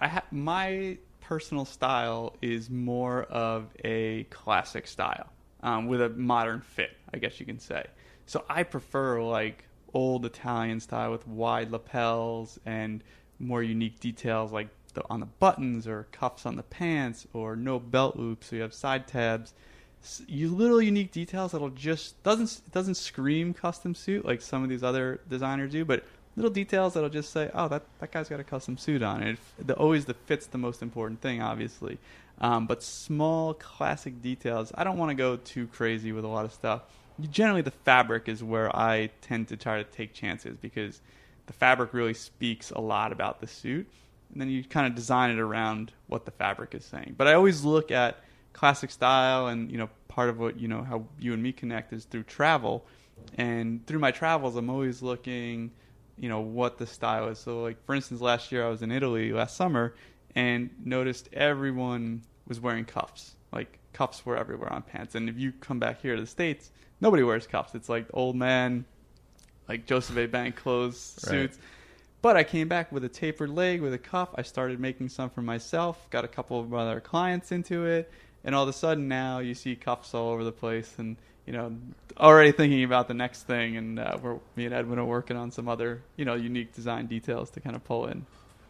my personal style is more of a classic style with a modern fit, I guess you can say. So I prefer like old Italian style with wide lapels and more unique details like on the buttons or cuffs on the pants, or no belt loops, so you have side tabs. Little unique details that'll just doesn't scream custom suit like some of these other designers do, but little details that'll just say, oh, that guy's got a custom suit on. And always the fit's the most important thing, obviously. But small classic details, I don't want to go too crazy with a lot of stuff. Generally, the fabric is where I tend to try to take chances, because the fabric really speaks a lot about the suit. And then you kind of design it around what the fabric is saying. But I always look at classic style, and part of what how you and me connect is through travel. And through my travels, I'm always looking, what the style is. So, like for instance, last year I was in Italy last summer and noticed everyone was wearing cuffs, like cuffs were everywhere on pants. And if you come back here to the States, nobody wears cuffs. It's like old man, like Joseph A. Bank clothes, suits. Right. But I came back with a tapered leg with a cuff. I started making some for myself, got a couple of other clients into it. And all of a sudden now you see cuffs all over the place and, already thinking about the next thing. And me and Edwin are working on some other, unique design details to kind of pull in.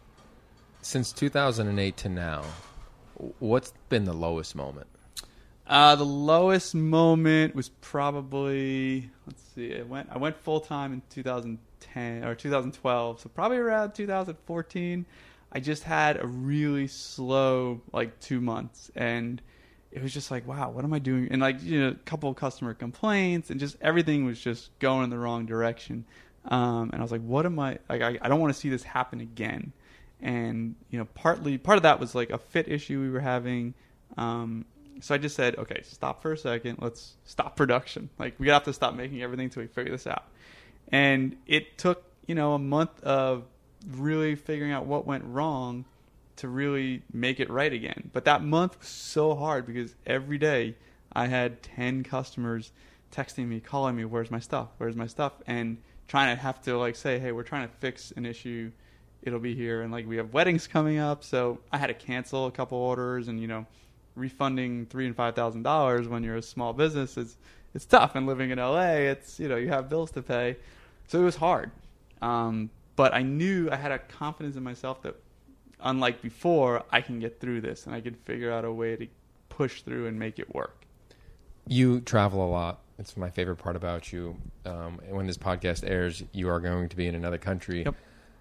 Since 2008 to now, what's been the lowest moment? The lowest moment was probably, I went full time in 2010 or 2012, so probably around 2014. I just had a really slow 2 months, and it was just like, wow, what am I doing? And a couple of customer complaints, and just everything was just going in the wrong direction. And I was like, what am I? I don't want to see this happen again. And part of that was a fit issue we were having. So I just said, okay, stop for a second. Let's stop production. We have to stop making everything until we figure this out. And it took, a month of really figuring out what went wrong to really make it right again. But that month was so hard because every day I had 10 customers texting me, calling me, where's my stuff? Where's my stuff? And trying to have to say, hey, we're trying to fix an issue. It'll be here. And we have weddings coming up. So I had to cancel a couple orders and, refunding $3,000 and $5,000 when you're a small business it's tough. And living in LA, it's, you have bills to pay. So it was hard. But I knew I had a confidence in myself that unlike before, I can get through this and I can figure out a way to push through and make it work. You travel a lot. It's my favorite part about you. When this podcast airs, you are going to be in another country. Yep.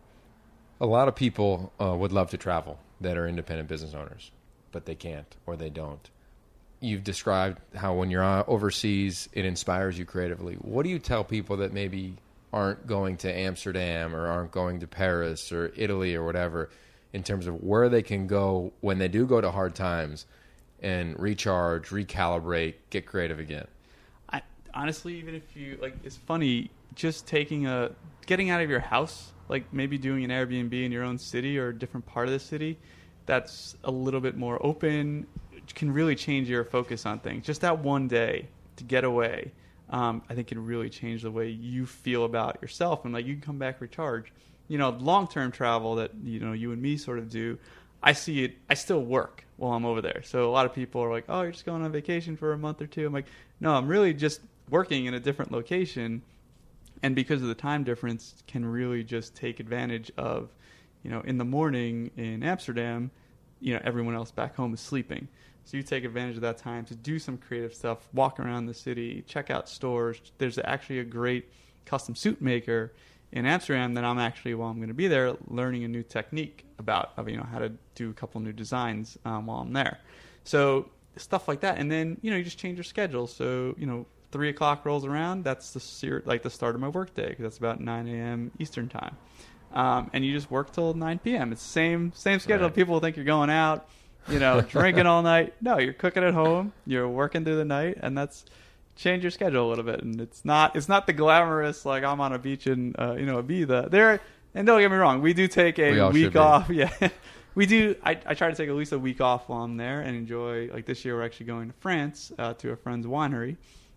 A lot of people would love to travel that are independent business owners, but they can't or they don't. You've described how when you're overseas, it inspires you creatively. What do you tell people that maybe aren't going to Amsterdam or aren't going to Paris or Italy or whatever in terms of where they can go when they do go to hard times and recharge, recalibrate, get creative again? Honestly, even if you it's funny, just getting out of your house, maybe doing an Airbnb in your own city or a different part of the city that's a little bit more open can really change your focus on things. Just that one day to get away, I think can really change the way you feel about yourself, and you can come back recharged. Long-term travel that you and me sort of do, I see it. I still work while I'm over there. So a lot of people are like, "Oh, you're just going on vacation for a month or two." I'm like, "No, I'm really just working in a different location." And because of the time difference, can really just take advantage of, in the morning in Amsterdam, everyone else back home is sleeping. So you take advantage of that time to do some creative stuff, walk around the city, check out stores. There's actually a great custom suit maker in Amsterdam that I'm actually, while I'm going to be there, learning a new technique about, how to do a couple new designs while I'm there. So stuff like that. And then, you just change your schedule. So, 3 o'clock rolls around, that's the start of my work day, because that's about 9 a.m. Eastern time. And you just work till 9 p.m. It's the same schedule. Right. People think you're going out, drinking all night. No, you're cooking at home. You're working through the night, and that's change your schedule a little bit. And it's not the glamorous, I'm on a beach in, Ibiza. There, and don't get me wrong, we do take a week off. Yeah. We do. I try to take at least a week off while I'm there and enjoy, this year we're actually going to France, to a friend's winery.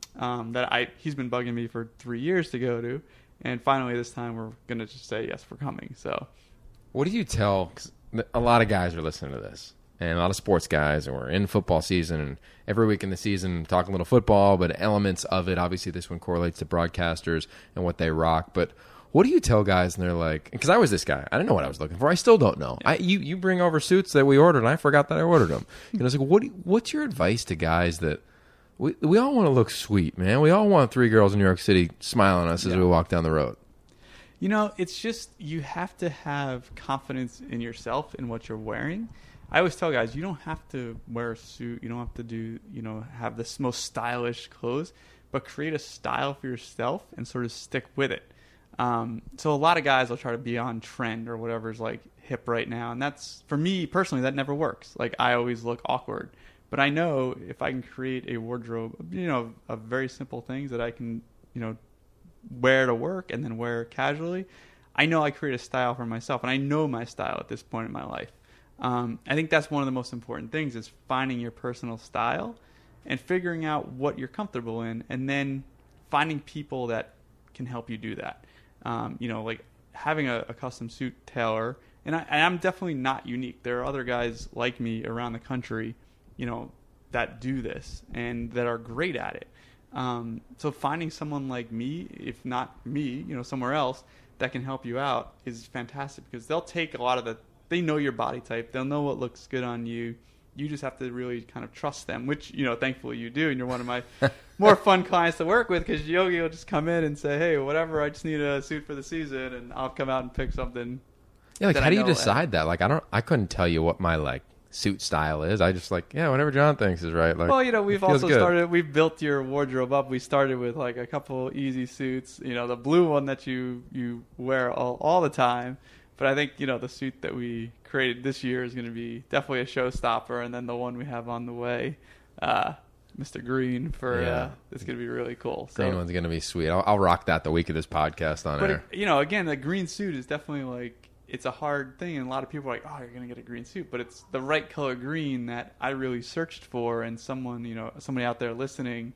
He's been bugging me for 3 years to go to, and finally this time we're gonna just say yes, we're coming. So, what do you tell? 'Cause a lot of guys are listening to this, and a lot of sports guys, and we're in football season, and every week in the season talking a little football, but elements of it. Obviously, this one correlates to broadcasters and what they rock. But what do you tell guys? And they're like, because I was this guy, I didn't know what I was looking for. I still don't know. Yeah. You bring over suits that we ordered, and I forgot that I ordered them. I was like, what's your advice to guys that? We all want to look sweet, man. We all want 3 girls in New York City smiling at us as we walk down the road. It's just you have to have confidence in yourself in what you're wearing. I always tell guys, you don't have to wear a suit. You don't have to do, have the most stylish clothes, but create a style for yourself and sort of stick with it. So a lot of guys will try to be on trend or whatever's hip right now. And that's, for me personally, that never works. I always look awkward. But I know if I can create a wardrobe, of very simple things that I can, wear to work and then wear casually, I know I create a style for myself. And I know my style at this point in my life. I think that's one of the most important things is finding your personal style and figuring out what you're comfortable in, and then finding people that can help you do that. Like having a custom suit tailor, and I'm definitely not unique. There are other guys like me around the country, that do this and that are great at it. So finding someone like me, if not me, somewhere else that can help you out is fantastic, because they'll take a lot of they know your body type. They'll know what looks good on you. You just have to really kind of trust them, which, thankfully you do. And you're one of my more fun clients to work with, because Yogi will just come in and say, hey, whatever, I just need a suit for the season. And I'll come out and pick something. Yeah, like how do you decide that? Like, I couldn't tell you what my suit style is. I just whatever John thinks is right. Like, well, we've also we've built your wardrobe up. We started with a couple easy suits, the blue one that you wear all the time. But I think, the suit that we created this year is going to be definitely a showstopper. And then the one we have on the way, Mr. Green, it's going to be really cool. Green one's going to be sweet. I'll rock that the week of this podcast on air. But, again, the green suit is definitely it's a hard thing. And a lot of people are like, oh, you're going to get a green suit. But it's the right color green that I really searched for. And somebody out there listening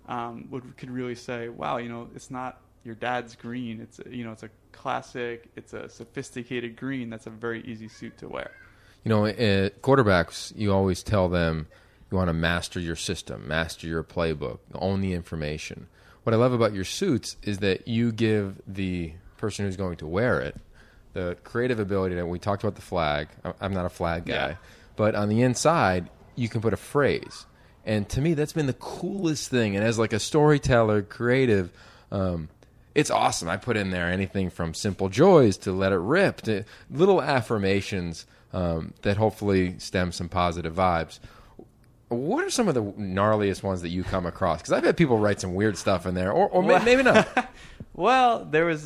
could really say, wow, it's not your dad's green. It's it's a classic, it's a sophisticated green that's a very easy suit to wear. Quarterbacks, you always tell them you want to master your system, master your playbook, own the information. What I love about your suits is that you give the person who's going to wear it the creative ability that we talked about the flag. I'm not a flag guy, but on the inside you can put a phrase. And to me, that's been the coolest thing. And as a storyteller, creative, it's awesome. I put in there anything from simple joys to let it rip to little affirmations that hopefully stem some positive vibes. What are some of the gnarliest ones that you come across? Because I've had people write some weird stuff in there, or maybe not. Well, there was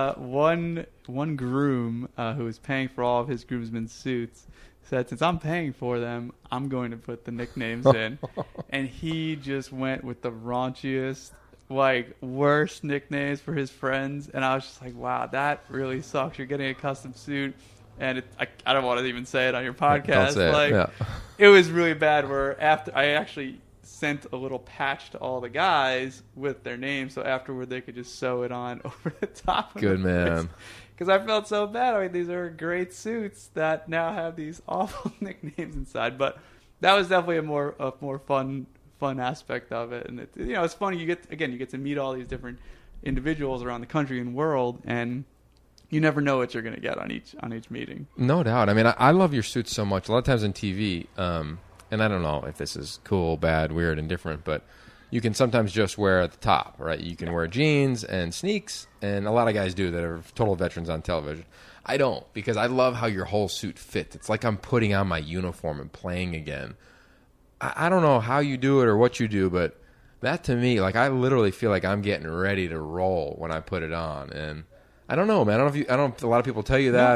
one groom who was paying for all of his groomsmen's suits. Said, since I'm paying for them, I'm going to put the nicknames in. And he just went with the raunchiest, worst nicknames for his friends. And I was just like, wow, that really sucks. You're getting a custom suit. And I don't want to even say it on your podcast. Don't say it. Yeah. It was really bad, where after I actually sent a little patch to all the guys with their names, so afterward they could just sew it on over the top of Good man. Because I felt so bad. I mean, these are great suits that now have these awful nicknames inside. But that was definitely a more fun aspect of it. And it's funny. You get to meet all these different individuals around the country and world, and you never know what you're going to get on each meeting. No doubt. I mean, I love your suits so much. A lot of times on TV, and I don't know if this is cool, bad, weird, and different, but you can sometimes just wear at the top, right? You can wear jeans and sneaks, and a lot of guys do that are total veterans on television. I don't, because I love how your whole suit fits. It's like I'm putting on my uniform and playing again. I don't know how you do it or what you do, but that to me, I literally feel like I'm getting ready to roll when I put it on. And I don't know, man. I don't know if a lot of people tell you that,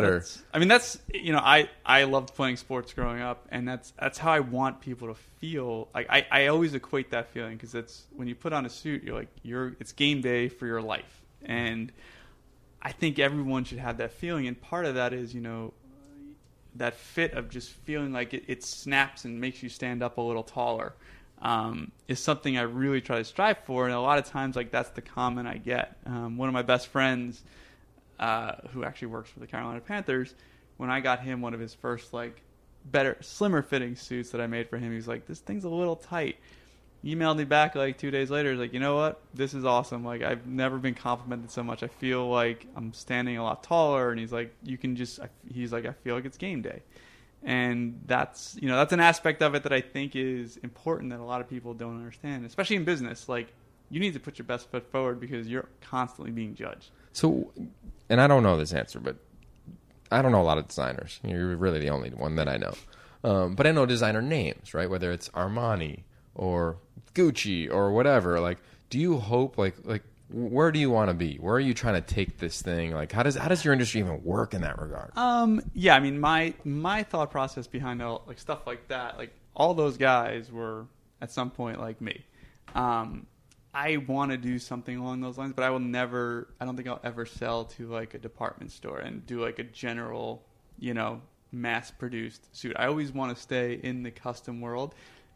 I loved playing sports growing up, and that's how I want people to feel. I always equate that feeling, because it's when you put on a suit, it's game day for your life, and I think everyone should have that feeling. And part of that is that fit of just feeling like it snaps and makes you stand up a little taller. Is something I really try to strive for, and a lot of times that's the comment I get. One of my best friends, who actually works for the Carolina Panthers, when I got him one of his first better, slimmer fitting suits that I made for him, he's like, this thing's a little tight. He emailed me back 2 days later. He's like, you know what? This is awesome. I've never been complimented so much. I feel like I'm standing a lot taller. And he's like, I feel like it's game day. And that's an aspect of it that I think is important that a lot of people don't understand, especially in business. You need to put your best foot forward, because you're constantly being judged. So, and I don't know this answer, but I don't know a lot of designers. You're really the only one that I know. But I know designer names, right? Whether it's Armani or Gucci or whatever. Do you hope, where do you want to be? Where are you trying to take this thing? How does your industry even work in that regard? Yeah, I mean, my thought process behind all stuff like that, all those guys were at some point like me. I want to do something along those lines, but I don't think I'll ever sell to a department store and do a general, mass produced suit. I always want to stay in the custom world,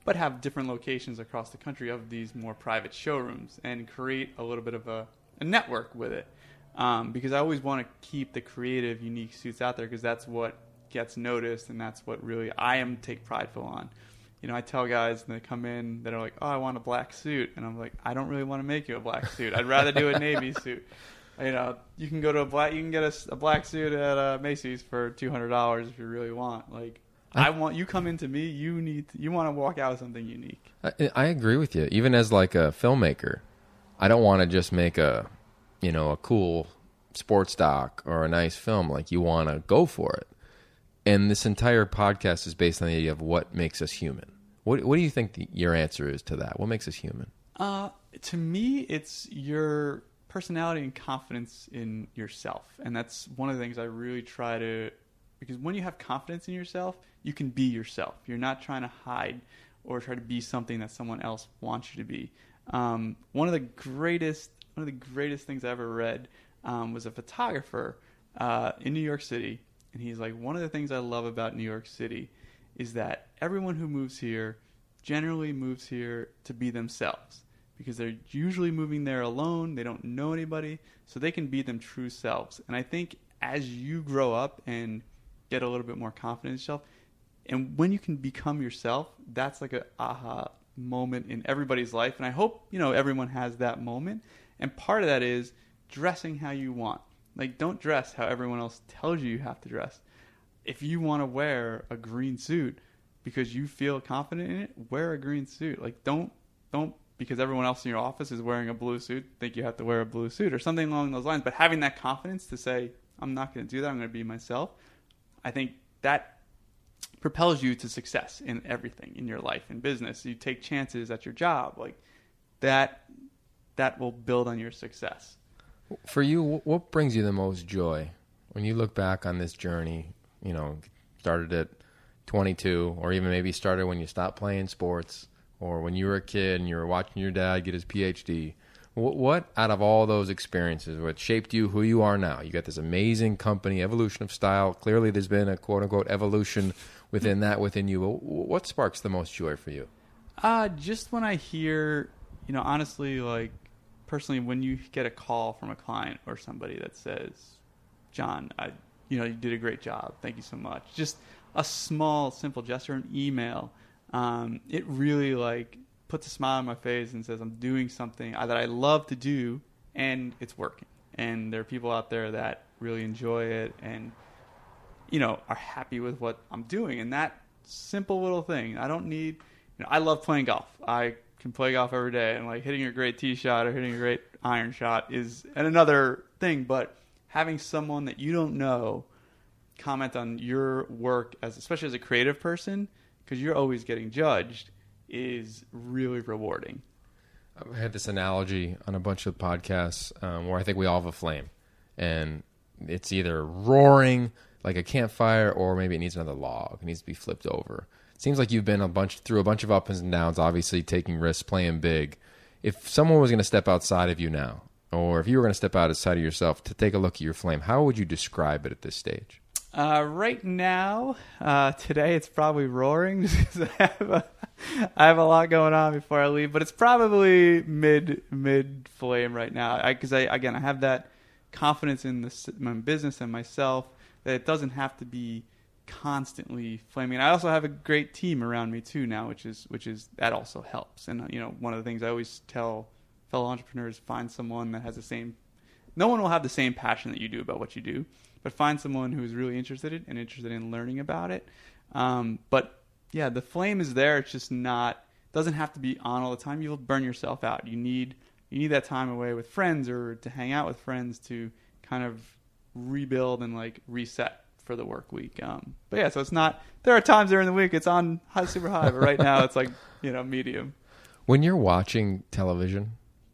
but have different locations across the country of these more private showrooms and create a little bit of a network with it. Because I always want to keep the creative, unique suits out there because that's what gets noticed and that's what really I take prideful on. I tell guys when they come in that are like, oh, I want a black suit. And I'm like, I don't really want to make you a black suit. I'd rather do a navy suit. You can go to you can get a black suit at Macy's for $200 if you really want. Like, I want you come into me. You want to walk out with something unique. I agree with you. Even as like a filmmaker, I don't want to just make a cool sports doc or a nice film. Like, you want to go for it. And this entire podcast is based on the idea of what makes us human. What do you think your answer is to that? What makes us human? To me, it's your personality and confidence in yourself. And that's one of the things I really try to... Because when you have confidence in yourself, you can be yourself. You're not trying to hide or try to be something that someone else wants you to be. One of the greatest things I ever read was a photographer in New York City. And he's like, one of the things I love about New York City is that everyone who moves here generally moves here to be themselves because they're usually moving there alone. They don't know anybody, so they can be them true selves. And I think as you grow up and get a little bit more confident in yourself, and when you can become yourself, that's like an aha moment in everybody's life. And I hope, everyone has that moment. And part of that is dressing how you want. Like, don't dress how everyone else tells you have to dress. If you want to wear a green suit because you feel confident in it, wear a green suit. Like, don't because everyone else in your office is wearing a blue suit, think you have to wear a blue suit or something along those lines. But having that confidence to say, I'm not going to do that, I'm going to be myself, I think that propels you to success in everything in your life and business. You take chances at your job. Like, that will build on your success. For you, what brings you the most joy when you look back on this journey? Started at 22, or even maybe started when you stopped playing sports, or when you were a kid and you were watching your dad get his PhD. What out of all those experiences, what shaped you, who you are now? You got this amazing company, Evolution of Style. Clearly, there's been a quote unquote evolution within you. What sparks the most joy for you? Just when I hear, honestly, like, personally, when you get a call from a client or somebody that says, John, you did a great job. Thank you so much. Just a small, simple gesture, an email. It really puts a smile on my face and says I'm doing something that I love to do and it's working. And there are people out there that really enjoy it and, are happy with what I'm doing. And that simple little thing, I don't need, I love playing golf. I can play golf every day, and hitting a great tee shot or hitting a great iron shot is another thing. But having someone that you don't know comment on your work, especially as a creative person, because you're always getting judged, is really rewarding. I've had this analogy on a bunch of podcasts where I think we all have a flame, and it's either roaring like a campfire, or maybe it needs another log. It needs to be flipped over. Seems like you've been through a bunch of ups and downs, obviously taking risks, playing big. If someone was going to step outside of you now, or if you were going to step outside of yourself to take a look at your flame, how would you describe it at this stage? Right now, today it's probably roaring because I have a lot going on before I leave, but it's probably mid flame right now. Because I have that confidence in my business and myself that it doesn't have to be constantly flaming. And I also have a great team around me too now, which is that also helps. And one of the things I always tell fellow entrepreneurs, find someone that has the same. No one will have the same passion that you do about what you do, but find someone who is really interested in learning about it. But yeah, the flame is there. It's just doesn't have to be on all the time. You'll burn yourself out. You need that time away with friends or to hang out with friends to kind of rebuild and reset for the work week. But yeah, so it's not, there are times during the week it's on super high, but right now it's medium. When you're watching television,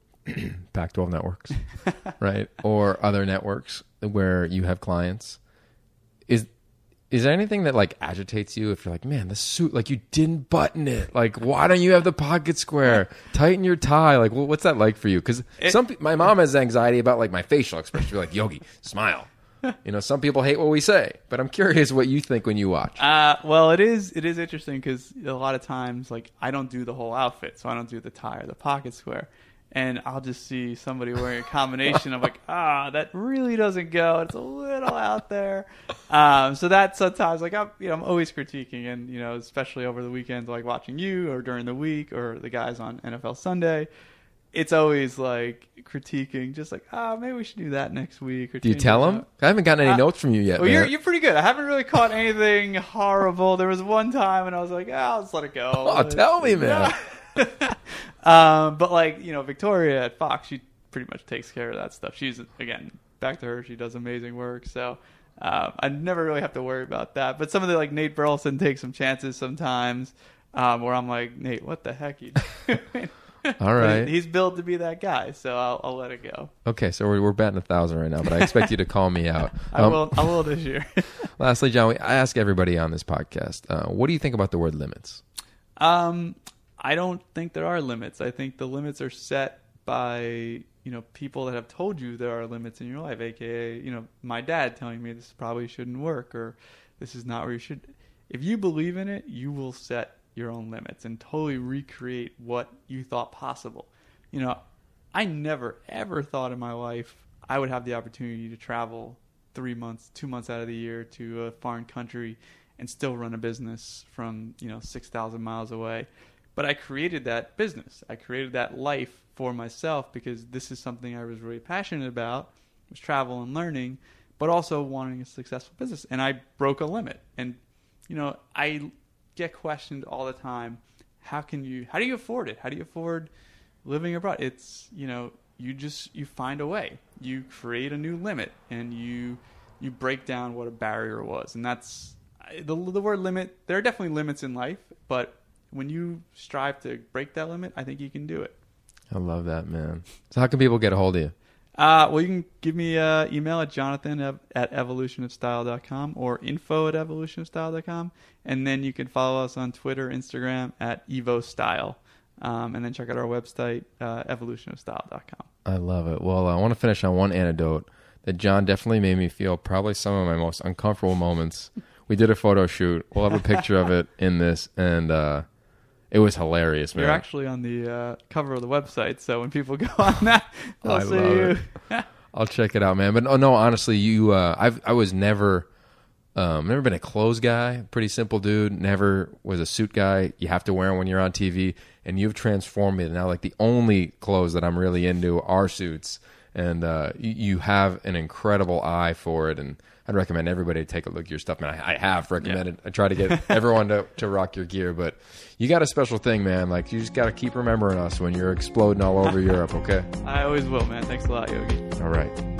Pac-12 networks, right? Or other networks where you have clients, is there anything that agitates you if you're like, man, the suit, you didn't button it. Why don't you have the pocket square? Tighten your tie. What's that like for you? Because my mom has anxiety about my facial expression. You're like, Yogi, smile. You know, some people hate what we say, but I'm curious what you think when you watch. Well, it is interesting because a lot of times, like, I don't do the whole outfit, so I don't do the tie or the pocket square. And I'll just see somebody wearing a combination of like, that really doesn't go. It's a little out there. So that sometimes, like, I'm always critiquing, and you know, especially over the weekends, like watching you or during the week or the guys on NFL Sunday, it's always like critiquing, just like, maybe we should do that next week. Or do you tell them? I haven't gotten any notes from you yet. Well, man. you're pretty good. I haven't really caught anything horrible. There was one time, and I was like, I'll just let it go. Oh, tell me, man. But like, you know, Victoria at Fox, she pretty much takes care of that stuff. She's, again, back to her, she does amazing work. So I never really have to worry about that. But some of the, like, Nate Burleson takes some chances sometimes, where I'm like, Nate, what the heck are you doing? All right. He's built to be that guy, so I'll let it go. Okay, so we're batting 1,000 right now, but I expect you to call me out. I will this year. Lastly, John, I ask everybody on this podcast, what do you think about the word limits? I don't think there are limits. I think the limits are set by, you know, people that have told you there are limits in your life, aka, you know, my dad telling me this probably shouldn't work, or this is not where you should. If you believe in it, you will set your own limits and totally recreate what you thought possible. You know, I never ever thought in my life I would have the opportunity to travel 3 months, 2 months out of the year to a foreign country and still run a business from, you know, 6,000 miles away. But I created that business. I created that life for myself because this is something I was really passionate about, was travel and learning, but also wanting a successful business. And I broke a limit. And, you know, I get questioned all the time, how do you afford it? How do you afford living abroad? It's, you know, you find a way. You create a new limit, and you break down what a barrier was. And that's the word limit. There are definitely limits in life, but when you strive to break that limit, I think you can do it. I love that, man. So how can people get a hold of you? Well, you can give me an email at jonathan@evolutionofstyle.com or info@evolutionofstyle.com. And then you can follow us on Twitter, Instagram at evostyle. And then check out our website, evolutionofstyle.com. I love it. Well, I want to finish on one anecdote that John definitely made me feel probably some of my most uncomfortable moments. We did a photo shoot. We'll have a picture of it in this, and it was hilarious, man. You're actually on the cover of the website, so when people go on that, they'll see you. I'll check it out, man. But no, honestly, I was never been a clothes guy. Pretty simple dude. Never was a suit guy. You have to wear them when you're on TV, and you've transformed me. Now, like, the only clothes that I'm really into are suits, and you have an incredible eye for it, and I'd recommend everybody to take a look at your stuff, man. I have recommended. Yeah. I try to get everyone to rock your gear, but you got a special thing, man. Like, you just got to keep remembering us when you're exploding all over Europe, okay? I always will, man. Thanks a lot, Yogi. All right.